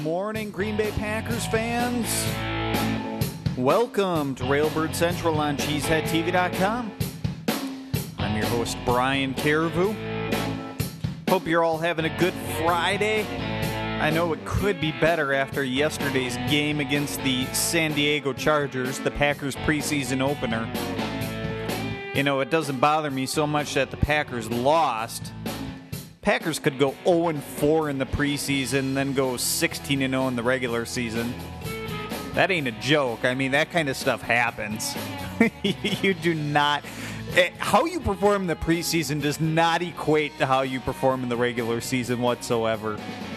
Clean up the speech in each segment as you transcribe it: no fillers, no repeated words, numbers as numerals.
morning, Green Bay Packers fans. Welcome to Railbird Central on CheeseheadTV.com. I'm your host, Brian Carrevo. Hope you're all having a good Friday. I know it could be better after yesterday's game against the San Diego Chargers, the Packers preseason opener. You know, it doesn't bother me so much that the Packers lost. Packers could go 0-4 in the preseason, then go 16-0 in the regular season. That ain't a joke. I mean, that kind of stuff happens. You do not... How you perform in the preseason does not equate to how you perform in the regular season whatsoever.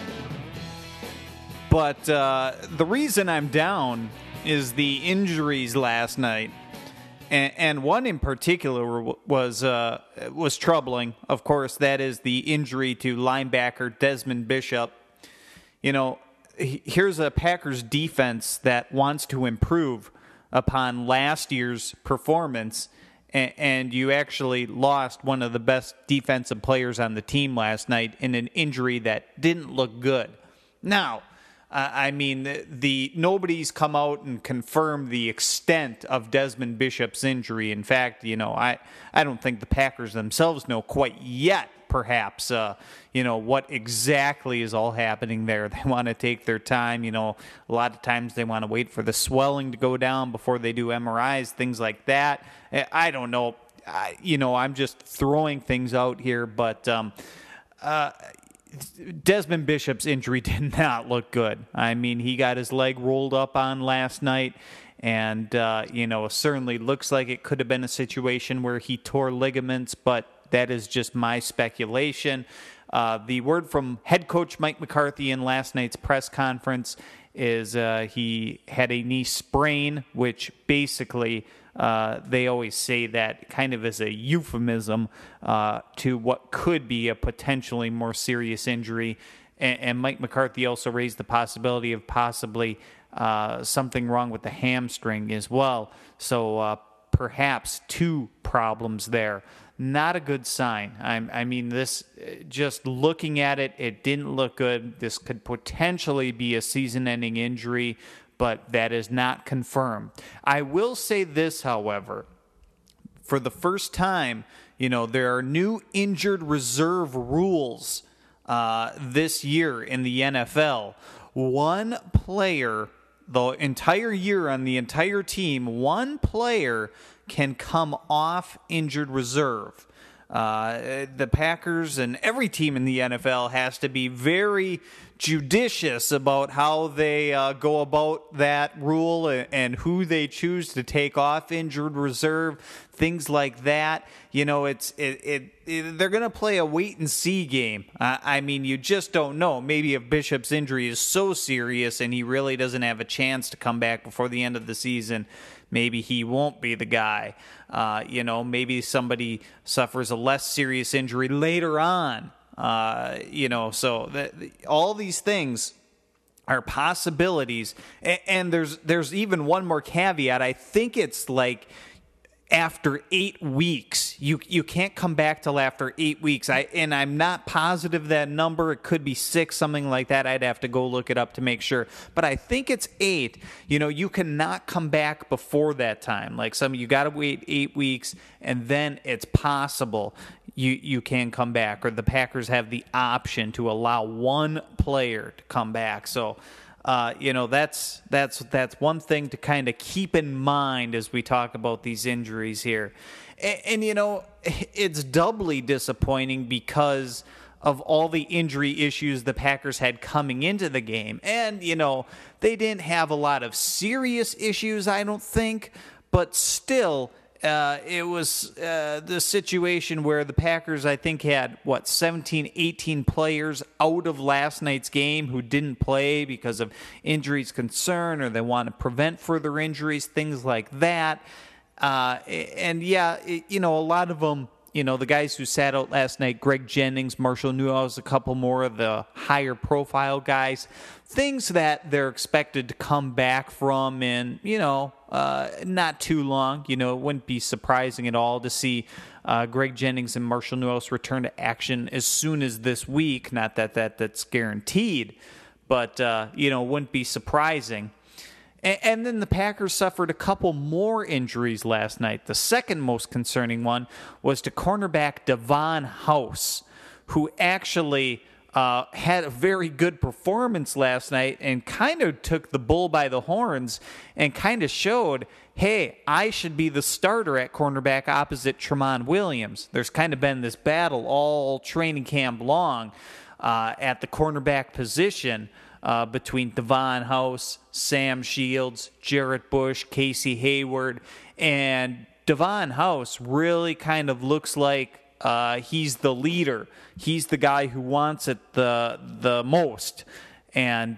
But the reason I'm down is the injuries last night. And one in particular was troubling. Of course, that is the injury to linebacker Desmond Bishop. You know, here's a Packers defense that wants to improve upon last year's performance, and you actually lost one of the best defensive players on the team last night in an injury that didn't look good. Now, I mean, nobody's come out and confirmed the extent of Desmond Bishop's injury. In fact, you know, I don't think the Packers themselves know quite yet, perhaps, what exactly is all happening there. They want to take their time. You know, a lot of times they want to wait for the swelling to go down before they do MRIs, things like that. I don't know. I'm just throwing things out here, but Desmond Bishop's injury did not look good. I mean, he got his leg rolled up on last night, and, certainly looks like it could have been a situation where he tore ligaments, but that is just my speculation. The word from head coach Mike McCarthy in last night's press conference is he had a knee sprain, which basically they always say that kind of as a euphemism to what could be a potentially more serious injury. And Mike McCarthy also raised the possibility of possibly something wrong with the hamstring as well. So perhaps two problems there. Not a good sign. I mean, this, just looking at it, it didn't look good. This could potentially be a season-ending injury, but that is not confirmed. I will say this, however. For the first time, there are new injured reserve rules this year in the NFL. One player, the entire year on the entire team, one player can come off injured reserve. The Packers and every team in the NFL has to be very judicious about how they go about that rule and who they choose to take off injured reserve, things like that. They're going to play a wait-and-see game. I mean, you just don't know. Maybe if Bishop's injury is so serious and he really doesn't have a chance to come back before the end of the season, maybe he won't be the guy. Maybe somebody suffers a less serious injury later on. So all these things are possibilities. And there's even one more caveat. I think it's like after 8 weeks. You can't come back till after 8 weeks. I'm not positive that number. It could be 6, something like that. I'd have to go look it up to make sure. But I think it's 8. You cannot come back before that time. Like you got to wait 8 weeks, and then it's possible you can come back, or the Packers have the option to allow one player to come back. So that's one thing to kind of keep in mind as we talk about these injuries here. And it's doubly disappointing because of all the injury issues the Packers had coming into the game. And, they didn't have a lot of serious issues, I don't think, but still, it was the situation where the Packers, I think, had, 17, 18 players out of last night's game who didn't play because of injuries concern, or they want to prevent further injuries, things like that. A lot of them, the guys who sat out last night, Greg Jennings, Marshall Newhouse, a couple more of the higher profile guys, things that they're expected to come back from in, not too long. It wouldn't be surprising at all to see Greg Jennings and Marshall Newhouse return to action as soon as this week. Not that that's guaranteed, but, wouldn't be surprising. And then the Packers suffered a couple more injuries last night. The second most concerning one was to cornerback Devon House, who actually had a very good performance last night and kind of took the bull by the horns and kind of showed, hey, I should be the starter at cornerback opposite Tramon Williams. There's kind of been this battle all training camp long at the cornerback position. Between Devon House, Sam Shields, Jarrett Bush, Casey Hayward, and Devon House really kind of looks like he's the leader. He's the guy who wants it the most. And,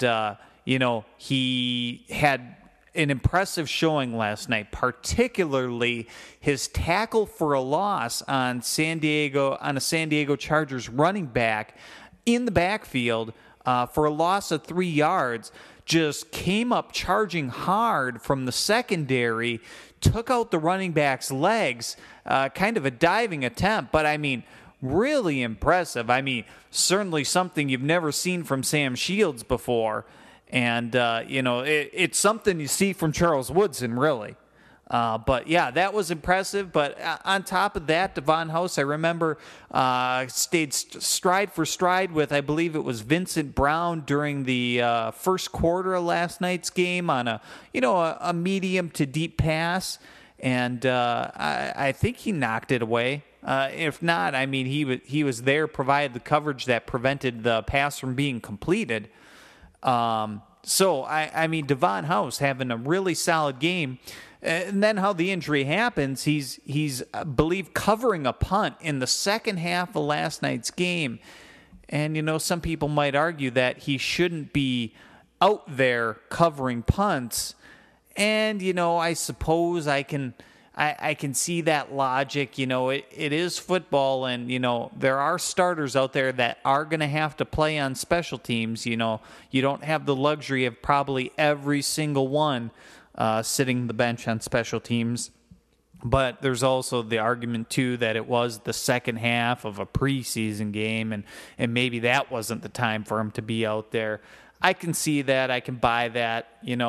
he had an impressive showing last night, particularly his tackle for a loss on a San Diego Chargers running back in the backfield. For a loss of 3 yards, just came up charging hard from the secondary, took out the running back's legs, kind of a diving attempt, but really impressive. Certainly something you've never seen from Sam Shields before, and, it's something you see from Charles Woodson, really. But yeah, that was impressive. But on top of that, Devon House, I remember, stayed stride for stride with, I believe it was Vincent Brown during the first quarter of last night's game on a medium to deep pass. And I think he knocked it away. If not, he was there, provided the coverage that prevented the pass from being completed. So, Devon House having a really solid game. And then how the injury happens, he's I believe, covering a punt in the second half of last night's game. And, some people might argue that he shouldn't be out there covering punts. And, I suppose I can see that logic. It is football, and, there are starters out there that are going to have to play on special teams. You don't have the luxury of probably every single one sitting the bench on special teams. But there's also the argument, too, that it was the second half of a preseason game, and maybe that wasn't the time for him to be out there. I can see that. I can buy that.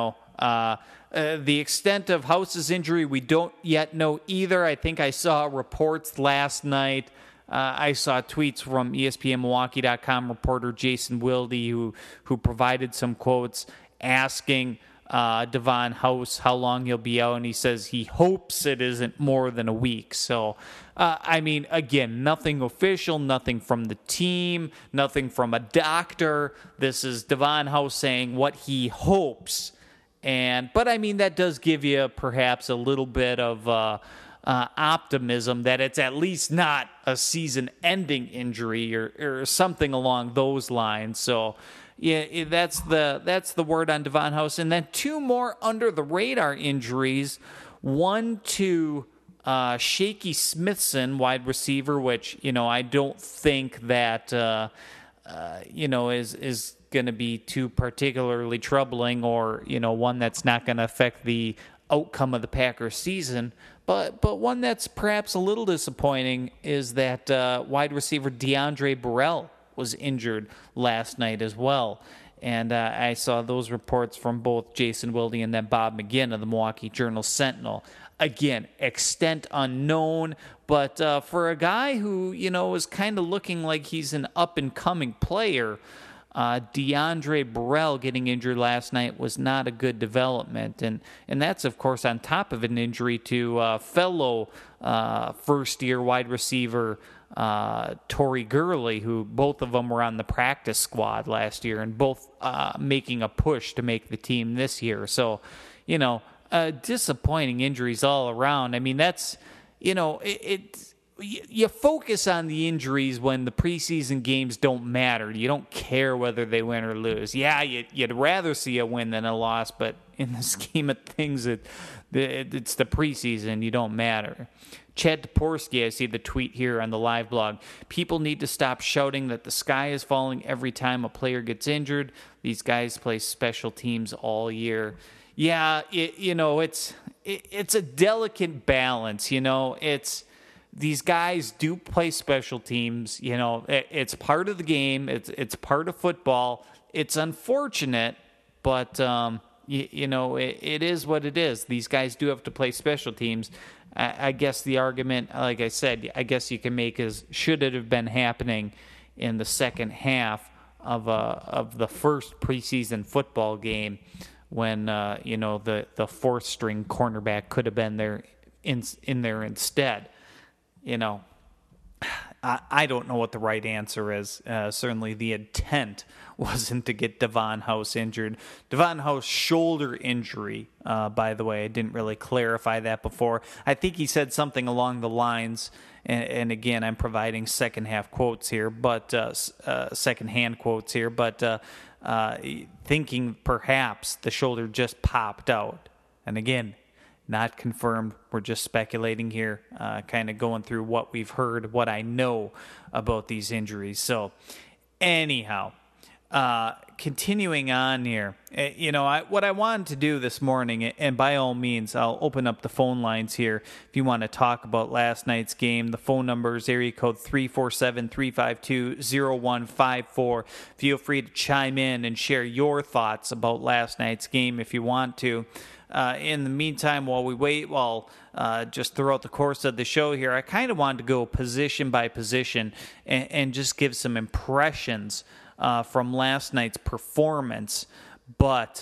The extent of House's injury, we don't yet know either. I think I saw reports last night. I saw tweets from ESPNMilwaukee.com reporter Jason Wilde, who provided some quotes asking Devon House how long he'll be out, and he says he hopes it isn't more than a week. So, again, nothing official, nothing from the team, nothing from a doctor. This is Devon House saying what he hopes. But that does give you perhaps a little bit of optimism that it's at least not a season-ending injury or something along those lines. So, yeah, that's the word on Devon House. And then two more under-the-radar injuries. One to Shaky Smithson, wide receiver, which, I don't think that, is going to be too particularly troubling or, one that's not going to affect the outcome of the Packers season. But one that's perhaps a little disappointing is that wide receiver DeAndre Burrell was injured last night as well. And I saw those reports from both Jason Wilde and then Bob McGinn of the Milwaukee Journal-Sentinel. Again, extent unknown, but for a guy who, is kind of looking like he's an up-and-coming player, DeAndre Burrell getting injured last night was not a good development. And that's, of course, on top of an injury to fellow first-year wide receiver Tory Gurley, who both of them were on the practice squad last year and both making a push to make the team this year. So, disappointing injuries all around. that's, you focus on the injuries when the preseason games don't matter. You don't care whether they win or lose. Yeah, you'd rather see a win than a loss, but in the scheme of things, it's the preseason. You don't matter. Chad Toporski, I see the tweet here on the live blog. People need to stop shouting that the sky is falling every time a player gets injured. These guys play special teams all year. Yeah, it's a delicate balance. It's these guys do play special teams. It's part of the game. It's part of football. it's unfortunate, but it is what it is. These guys do have to play special teams. I guess the argument, like I said, I guess you can make is, should it have been happening in the second half of the first preseason football game when the fourth string cornerback could have been there in there instead. I don't know what the right answer is. Certainly the intent wasn't to get Devon House injured. Devon House shoulder injury, by the way. I didn't really clarify that before. I think he said something along the lines, and again, I'm providing second-hand quotes here, but thinking perhaps the shoulder just popped out. And again, not confirmed. We're just speculating here, kind of going through what we've heard, what I know about these injuries. So anyhow, continuing on here, what I wanted to do this morning, and by all means, I'll open up the phone lines here if you want to talk about last night's game. The phone number is area code 347-352-0154. Feel free to chime in and share your thoughts about last night's game if you want to. In the meantime, while we wait, just throughout the course of the show here, I kind of wanted to go position by position and just give some impressions from last night's performance. But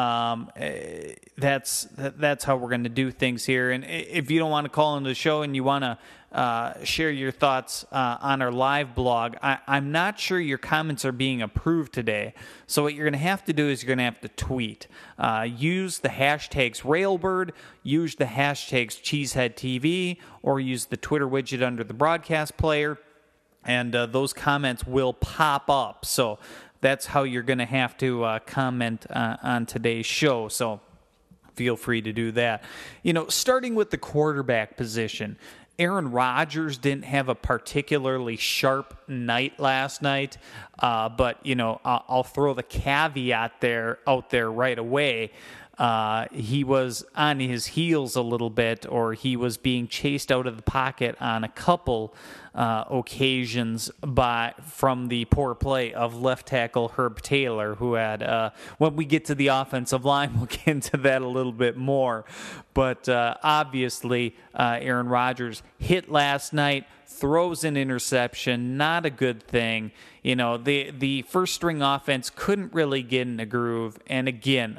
that's how we're going to do things here. And if you don't want to call into the show and you want to share your thoughts on our live blog, I'm not sure your comments are being approved today. So what you're going to have to do is you're going to have to tweet. Use the hashtags Railbird, use the hashtags CheeseheadTV, or use the Twitter widget under the broadcast player, and those comments will pop up. So that's how you're going to have to comment on today's show. So feel free to do that. Starting with the quarterback position, Aaron Rodgers didn't have a particularly sharp night last night, but I'll throw the caveat out there right away. He was on his heels a little bit, or he was being chased out of the pocket on a couple occasions from the poor play of left tackle Herb Taylor, who had, when we get to the offensive line, we'll get into that a little bit more. But obviously, Aaron Rodgers hit last night, throws an interception, not a good thing. The first string offense couldn't really get in a groove. And again,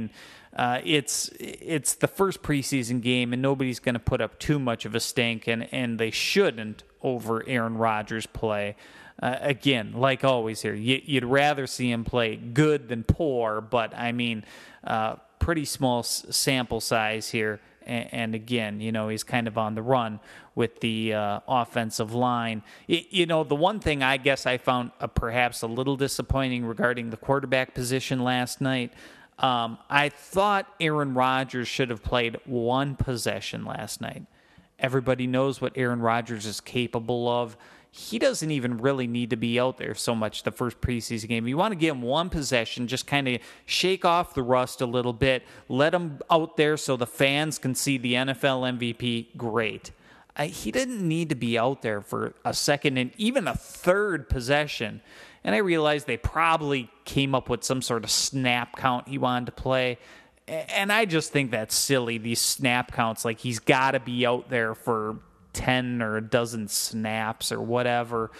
it's the first preseason game, and nobody's going to put up too much of a stink, and they shouldn't over Aaron Rodgers' play. Again, like always here, you'd rather see him play good than poor, but pretty small sample size here. And again, he's kind of on the run with the offensive line. The one thing I guess I found perhaps a little disappointing regarding the quarterback position last night, I thought Aaron Rodgers should have played one possession last night. Everybody knows what Aaron Rodgers is capable of. He doesn't even really need to be out there so much the first preseason game. You want to give him one possession, just kind of shake off the rust a little bit, let him out there so the fans can see the NFL MVP. Great. He didn't need to be out there for a second and even a third possession. And I realized they probably came up with some sort of snap count he wanted to play. And I just think that's silly, these snap counts. Like, he's got to be out there for 10 or a dozen snaps or whatever.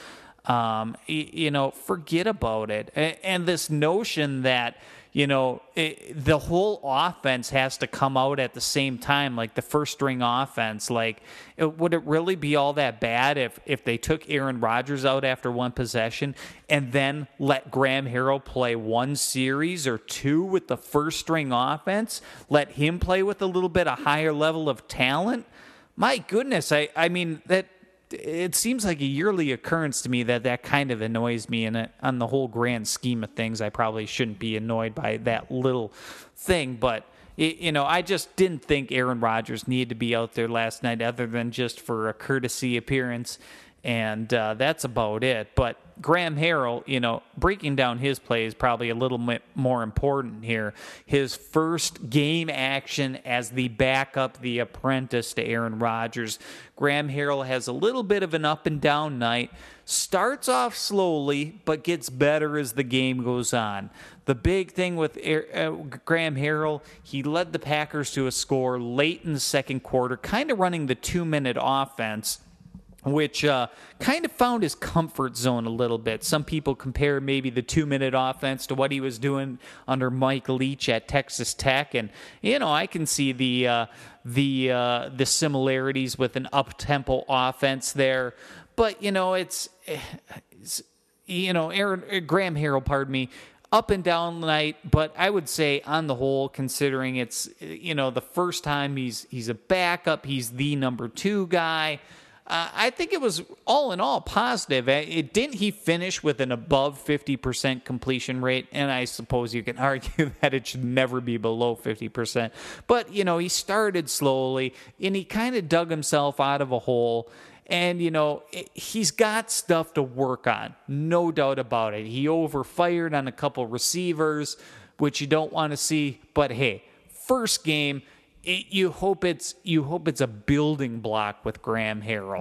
Forget about it. And this notion that, the whole offense has to come out at the same time, like the first string offense. Like, would it really be all that bad if they took Aaron Rodgers out after one possession and then let Graham Harrell play one series or two with the first string offense? Let him play with a little bit of higher level of talent? My goodness, that it seems like a yearly occurrence to me that kind of annoys me. And on the whole grand scheme of things, I probably shouldn't be annoyed by that little thing. But, I just didn't think Aaron Rodgers needed to be out there last night other than just for a courtesy appearance. And that's about it. But Graham Harrell, breaking down his play is probably a little bit more important here. His first game action as the backup, the apprentice to Aaron Rodgers. Graham Harrell has a little bit of an up and down night. Starts off slowly, but gets better as the game goes on. The big thing with Graham Harrell, he led the Packers to a score late in the second quarter, kind of running the 2-minute offense, which kind of found his comfort zone a little bit. Some people compare maybe the 2-minute offense to what he was doing under Mike Leach at Texas Tech, and I can see the similarities with an up-tempo offense there. But it's Graham Harrell, pardon me, up and down night. But I would say on the whole, considering it's the first time he's a backup, he's the number 2 guy. I think it was all in all positive. Didn't he finish with an above 50% completion rate? And I suppose you can argue that it should never be below 50%. But, he started slowly and he kind of dug himself out of a hole. And, he's got stuff to work on. No doubt about it. He overfired on a couple receivers, which you don't want to see. But, hey, first game, you hope it's a building block with Graham Harrell.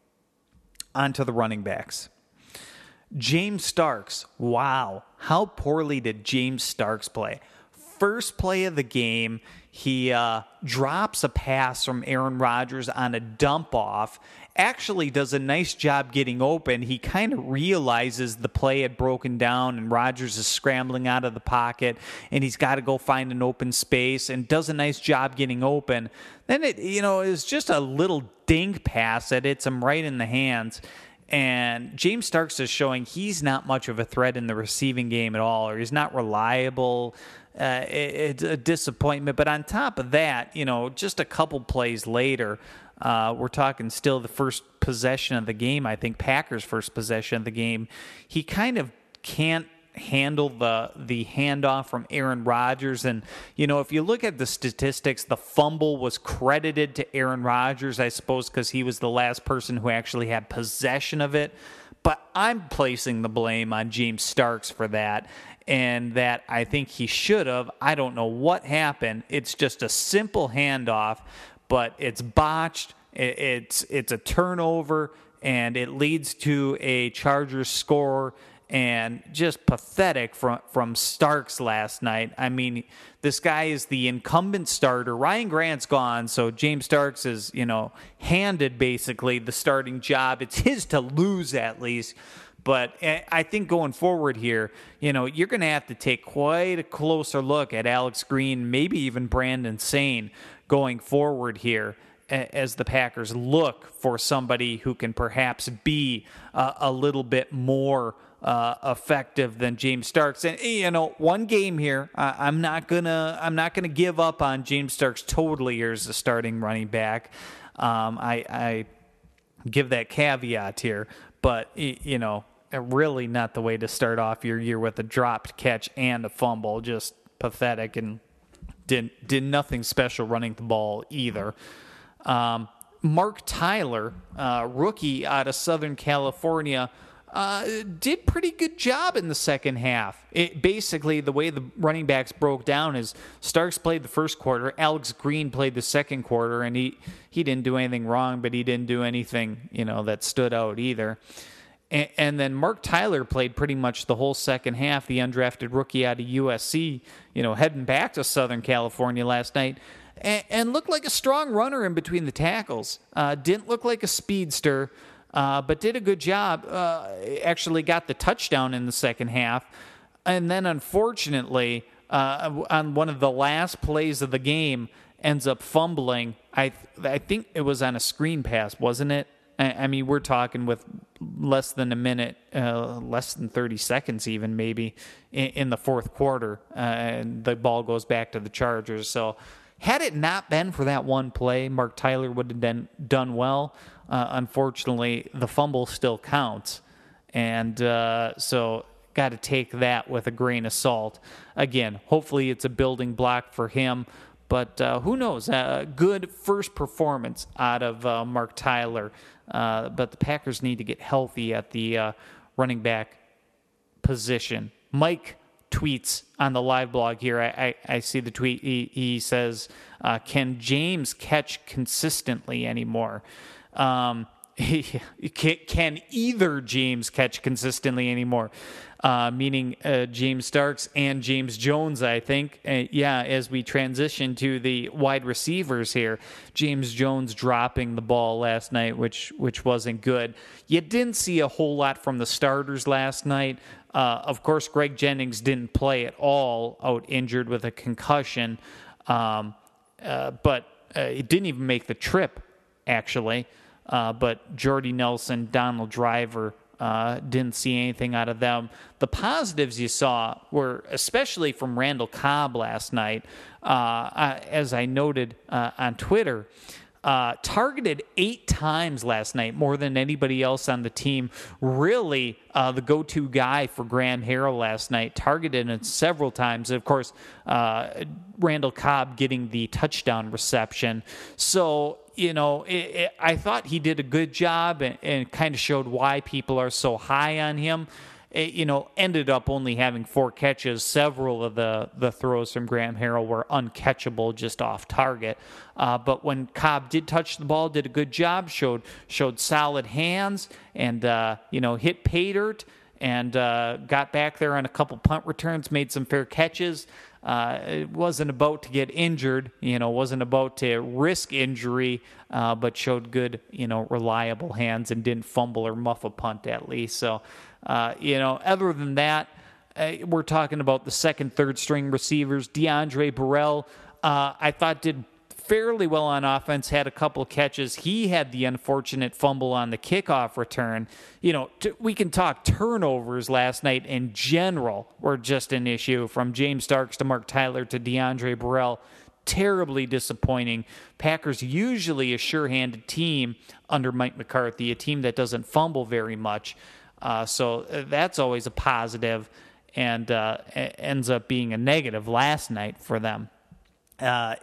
On to the running backs. James Starks. Wow. How poorly did James Starks play? First play of the game, he drops a pass from Aaron Rodgers on a dump off. Actually does a nice job getting open. He kind of realizes the play had broken down and Rodgers is scrambling out of the pocket and he's got to go find an open space and does a nice job getting open. Then it is just a little dink pass that hits him right in the hands. And James Starks is showing he's not much of a threat in the receiving game at all, or he's not reliable. It's a disappointment. But on top of that, just a couple plays later, we're talking still the first possession of the game, I think Packers' first possession of the game, he kind of can't handle the handoff from Aaron Rodgers. And, if you look at the statistics, the fumble was credited to Aaron Rodgers, I suppose, because he was the last person who actually had possession of it. But I'm placing the blame on James Starks for that, and that I think he should have. I don't know what happened. It's just a simple handoff, but it's botched. It's a turnover, and it leads to a Chargers score. And just pathetic from Starks last night. I mean, this guy is the incumbent starter. Ryan Grant's gone, so James Starks is, handed basically the starting job. It's his to lose at least. But I think going forward here, you're going to have to take quite a closer look at Alex Green, maybe even Brandon Sane going forward here, as the Packers look for somebody who can perhaps be a little bit more effective than James Starks. And one game here, I'm not gonna give up on James Starks totally here as the starting running back. I give that caveat here, but really not the way to start off your year with a dropped catch and a fumble. Just pathetic, and did nothing special running the ball either. Mark Tyler, rookie out of Southern California, did pretty good job in the second half. Basically, the way the running backs broke down is Starks played the first quarter, Alex Green played the second quarter, and he didn't do anything wrong, but he didn't do anything that stood out either. And then Mark Tyler played pretty much the whole second half, the undrafted rookie out of USC, heading back to Southern California last night, and looked like a strong runner in between the tackles. Didn't look like a speedster, but did a good job. Actually got the touchdown in the second half. And then, unfortunately, on one of the last plays of the game, ends up fumbling. I think it was on a screen pass, wasn't it? I mean, we're talking with less than a minute, less than 30 seconds even maybe, in the fourth quarter. And the ball goes back to the Chargers. So had it not been for that one play, Mark Tyler would have done well. Unfortunately, the fumble still counts. And so got to take that with a grain of salt. Again, hopefully it's a building block for him. But who knows? Good first performance out of Mark Tyler. but the Packers need to get healthy at the running back position. Mike tweets on the live blog here. I see the tweet. He says, can James catch consistently anymore? Can either James catch consistently anymore? Meaning James Starks and James Jones, I think. As we transition to the wide receivers here, James Jones dropping the ball last night, which wasn't good. You didn't see a whole lot from the starters last night. Of course, Greg Jennings didn't play at all, out injured with a concussion. But he didn't even make the trip, actually. But Jordy Nelson, Donald Driver, didn't see anything out of them. The positives you saw were especially from Randall Cobb last night, as I noted on Twitter. Targeted 8 times last night, more than anybody else on the team. Really the go-to guy for Graham Harrell last night. Targeted it several times. And of course, Randall Cobb getting the touchdown reception. So, I thought he did a good job and kind of showed why people are so high on him. Ended up only having 4 catches. Several of the throws from Graham Harrell were uncatchable, just off target. But when Cobb did touch the ball, did a good job, showed solid hands, and hit pay dirt, and got back there on a couple punt returns, made some fair catches. It wasn't about to get injured, wasn't about to risk injury, but showed good, reliable hands and didn't fumble or muff a punt at least. So, other than that, we're talking about the second, third string receivers. DeAndre Burrell, I thought did fairly well on offense, had a couple of catches. He had the unfortunate fumble on the kickoff return. We can talk turnovers last night in general were just an issue, from James Starks to Mark Tyler to DeAndre Burrell. Terribly disappointing. Packers usually a sure-handed team under Mike McCarthy, a team that doesn't fumble very much. So that's always a positive, and ends up being a negative last night for them. I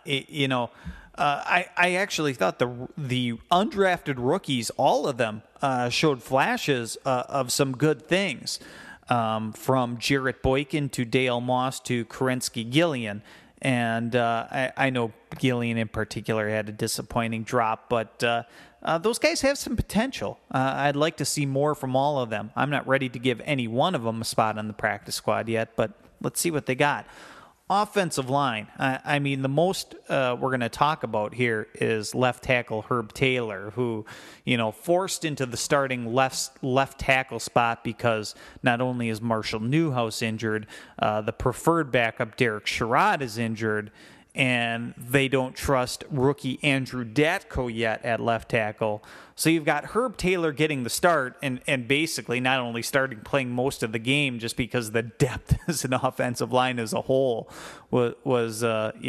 actually thought the undrafted rookies, all of them, showed flashes of some good things, from Jarrett Boykin to Dale Moss to Kerensky Gillian. And I know Gillian in particular had a disappointing drop, but those guys have some potential. I'd like to see more from all of them. I'm not ready to give any one of them a spot on the practice squad yet, but let's see what they got. Offensive line. The most we're going to talk about here is left tackle Herb Taylor, who, forced into the starting left tackle spot because not only is Marshall Newhouse injured, the preferred backup Derek Sherrod is injured, and they don't trust rookie Andrew Datko yet at left tackle. So you've got Herb Taylor getting the start and basically not only playing most of the game, just because the depth as an offensive line as a whole was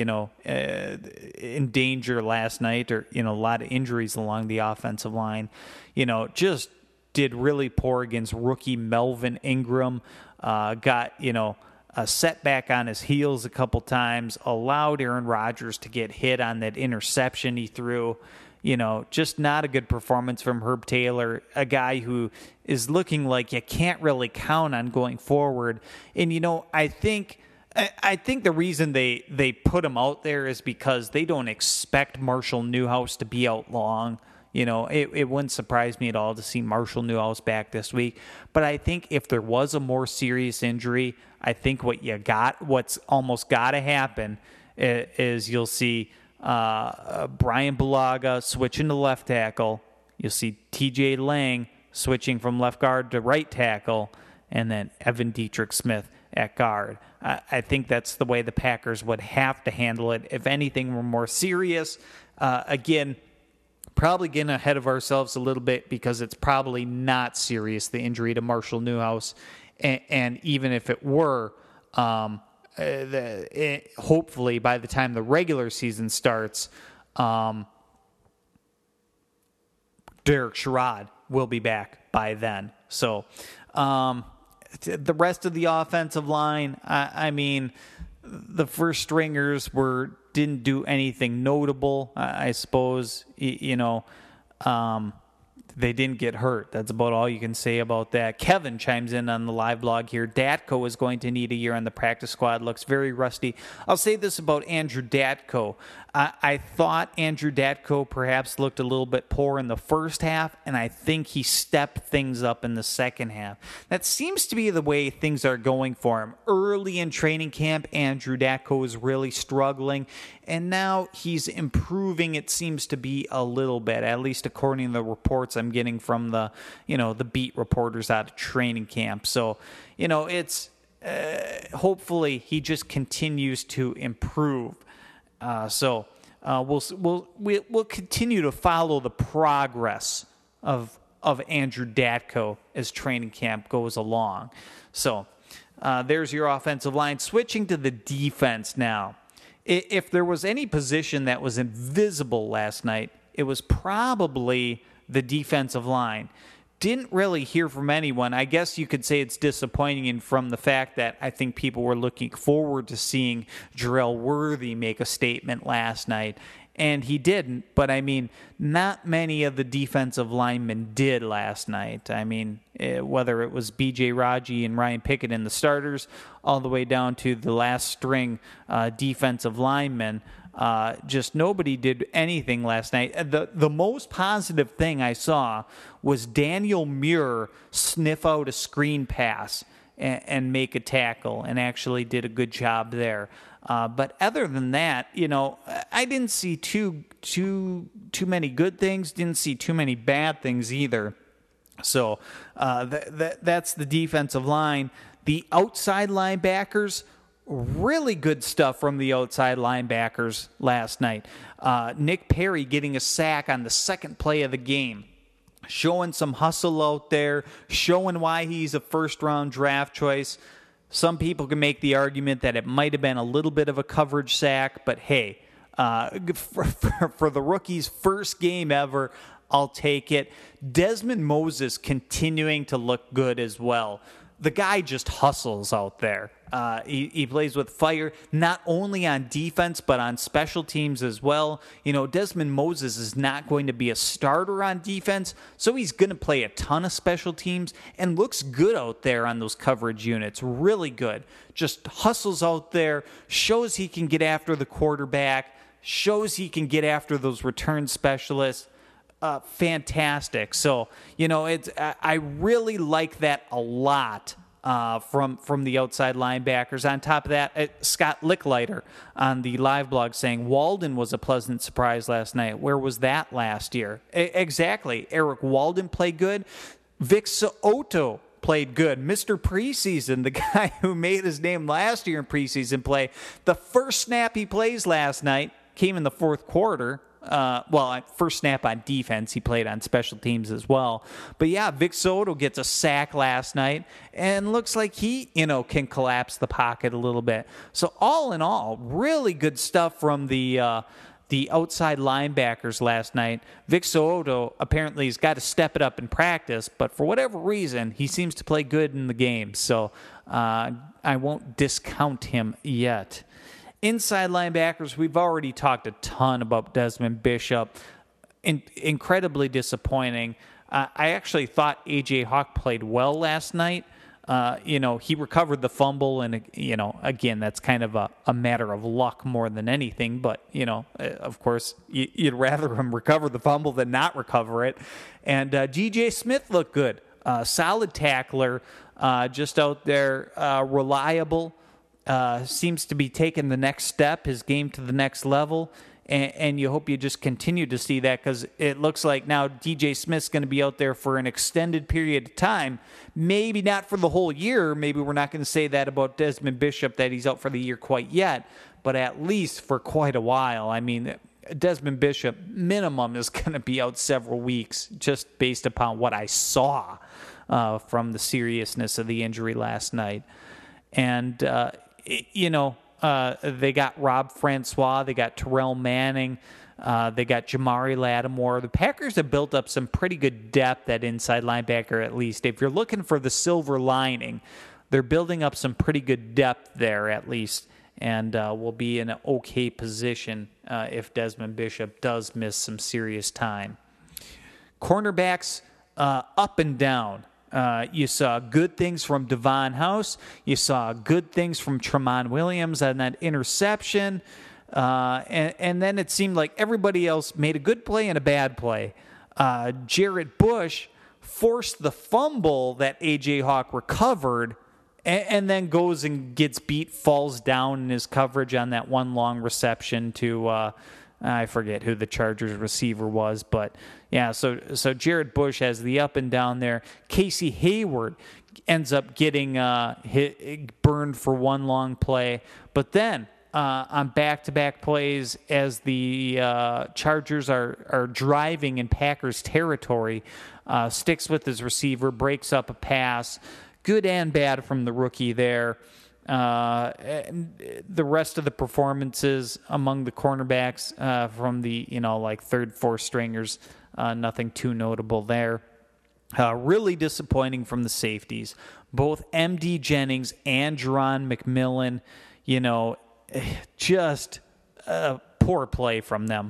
in danger last night, or, a lot of injuries along the offensive line. Just did really poor against rookie Melvin Ingram. Got, a setback on his heels a couple times, allowed Aaron Rodgers to get hit on that interception he threw. Just not a good performance from Herb Taylor, a guy who is looking like you can't really count on going forward. And, I think the reason they put him out there is because they don't expect Marshall Newhouse to be out long. It wouldn't surprise me at all to see Marshall Newhouse back this week. But I think if there was a more serious injury, I think what's almost got to happen is you'll see Brian Bulaga switching to left tackle. You'll see TJ Lang switching from left guard to right tackle, and then Evan Dietrich Smith at guard. I think that's the way the Packers would have to handle it. If anything were more serious, again, probably getting ahead of ourselves a little bit, because it's probably not serious, the injury to Marshall Newhouse. And even if it were, hopefully by the time the regular season starts, Derek Sherrod will be back by then. So the rest of the offensive line, the first stringers didn't do anything notable, I suppose. They didn't get hurt. That's about all you can say about that. Kevin chimes in on the live blog here. Datko is going to need a year on the practice squad. Looks very rusty. I'll say this about Andrew Datko. I thought Andrew Datko perhaps looked a little bit poor in the first half, and I think he stepped things up in the second half. That seems to be the way things are going for him. Early in training camp, Andrew Datko was really struggling, and now he's improving, it seems to be, a little bit, at least according to the reports I'm getting from the beat reporters out of training camp. So, it's hopefully he just continues to improve. We'll continue to follow the progress of Andrew Datko as training camp goes along. So there's your offensive line. Switching to the defense now. If there was any position that was invisible last night, it was probably the defensive line. Didn't really hear from anyone. I guess you could say it's disappointing from the fact that I think people were looking forward to seeing Jarrell Worthy make a statement last night, and he didn't. But, not many of the defensive linemen did last night. Whether it was B.J. Raji and Ryan Pickett in the starters, all the way down to the last string defensive linemen, just nobody did anything last night. The most positive thing I saw was Daniel Muir sniff out a screen pass and make a tackle, and actually did a good job there. But other than that, I didn't see too many good things. Didn't see too many bad things either. So that's the defensive line. The outside linebackers. Really good stuff from the outside linebackers last night. Nick Perry getting a sack on the second play of the game. Showing some hustle out there. Showing why he's a first-round draft choice. Some people can make the argument that it might have been a little bit of a coverage sack. But hey, for the rookie's first game ever, I'll take it. Desmond Moses continuing to look good as well. The guy just hustles out there. He plays with fire, not only on defense, but on special teams as well. Desmond Moses is not going to be a starter on defense, so he's going to play a ton of special teams and looks good out there on those coverage units. Really good. Just hustles out there, shows he can get after the quarterback, shows he can get after those return specialists. Fantastic. So, I really like that a lot from the outside linebackers. On top of that, Scott Licklider on the live blog saying Walden was a pleasant surprise last night. Where was that last year? Exactly. Eric Walden played good. Vic So'oto played good. Mr. Preseason, the guy who made his name last year in preseason play. The first snap he plays last night came in the fourth quarter. First snap on defense. He played on special teams as well. But yeah, Vic Soto gets a sack last night and looks like he, can collapse the pocket a little bit. So all in all, really good stuff from the outside linebackers last night. Vic Soto apparently has got to step it up in practice, but for whatever reason, he seems to play good in the game. So I won't discount him yet. Inside linebackers, we've already talked a ton about Desmond Bishop. Incredibly disappointing. I actually thought A.J. Hawk played well last night. He recovered the fumble, and, again, that's kind of a matter of luck more than anything. But, of course, you'd rather him recover the fumble than not recover it. And G.J. Smith looked good. Solid tackler, just out there, reliable. Seems to be taking the next step, his game to the next level, and you hope you just continue to see that, because it looks like now DJ Smith's going to be out there for an extended period of time, maybe not for the whole year. Maybe we're not going to say that about Desmond Bishop, that he's out for the year quite yet, but at least for quite a while. Desmond Bishop, minimum, is going to be out several weeks, just based upon what I saw from the seriousness of the injury last night. And they got Rob Francois, they got Terrell Manning, they got Jamari Lattimore. The Packers have built up some pretty good depth at inside linebacker, at least. If you're looking for the silver lining, they're building up some pretty good depth there, at least, and will be in an okay position if Desmond Bishop does miss some serious time. cornerbacks up and down. You saw good things from Devon House. You saw good things from Tramon Williams on that interception. And then it seemed like everybody else made a good play and a bad play. Jarrett Bush forced the fumble that A.J. Hawk recovered and then goes and gets beat, falls down in his coverage on that one long reception to I forget who the Chargers receiver was, but yeah, so Jarrett Bush has the up and down there. Casey Hayward ends up getting burned for one long play, but then on back-to-back plays as the Chargers are driving in Packers territory, sticks with his receiver, breaks up a pass. Good and bad from the rookie there. And the rest of the performances among the cornerbacks from the third, fourth stringers, nothing too notable there. Really disappointing from the safeties, both M.D. Jennings and Jerron McMillan. Just poor play from them.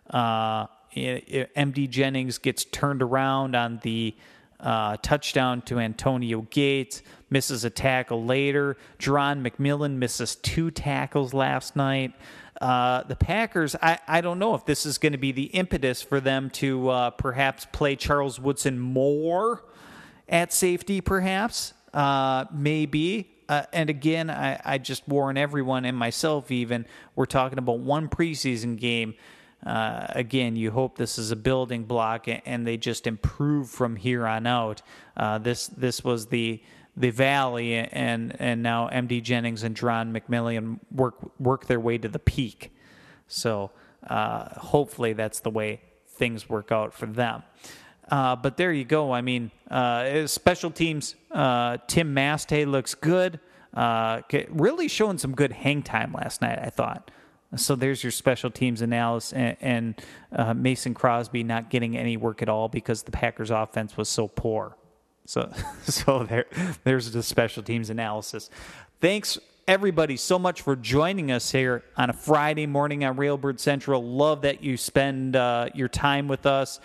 M.D. Jennings gets turned around on the touchdown to Antonio Gates, misses a tackle later. Jerron McMillan misses 2 tackles last night. The Packers, I don't know if this is going to be the impetus for them to perhaps play Charles Woodson more at safety, perhaps. Maybe. And again, I just warn everyone and myself even, we're talking about one preseason game. Again, you hope this is a building block and they just improve from here on out. This was the valley, and now M.D. Jennings and Jerron McMillan work their way to the peak. So hopefully that's the way things work out for them. But there you go. I mean, special teams, Tim Mastay looks good. Really showing some good hang time last night, I thought. So there's your special teams analysis, and Mason Crosby not getting any work at all because the Packers offense was so poor. So there's the special teams analysis. Thanks, everybody, so much for joining us here on a Friday morning on Railbird Central. Love that you spend your time with us.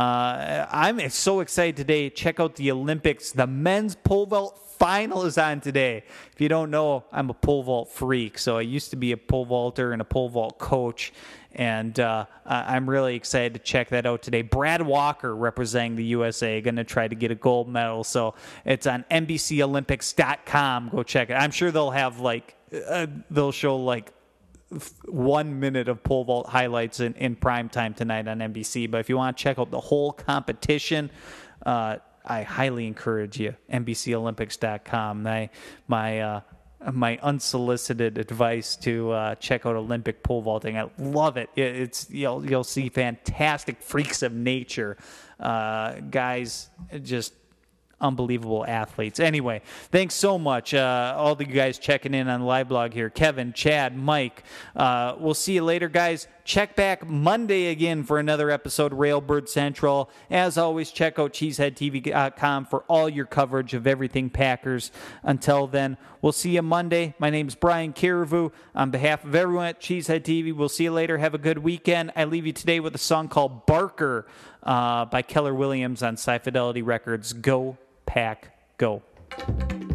I'm so excited today. Check out the Olympics. The men's pole vault final is on today. If you don't know, I'm a pole vault freak. So I used to be a pole vaulter and a pole vault coach. And I'm really excited to check that out today. Brad Walker representing the USA, going to try to get a gold medal. So it's on NBCOlympics.com. Go check it. I'm sure they'll have they'll show 1 minute of pole vault highlights in prime time tonight on NBC. But if you want to check out the whole competition, I highly encourage you. NBCOlympics.com. My unsolicited advice to check out Olympic pole vaulting. I love it. You'll see fantastic freaks of nature, guys, just unbelievable athletes. Anyway, thanks so much, all the guys checking in on the live blog here. Kevin, Chad, Mike. We'll see you later, guys. Check back Monday again for another episode of Railbird Central. As always, check out CheeseheadTV.com for all your coverage of everything Packers. Until then, we'll see you Monday. My name is Brian Carriveau. On behalf of everyone at Cheesehead TV, we'll see you later. Have a good weekend. I leave you today with a song called Barker by Keller Williams on Sci Fidelity Records. Go Pack, go.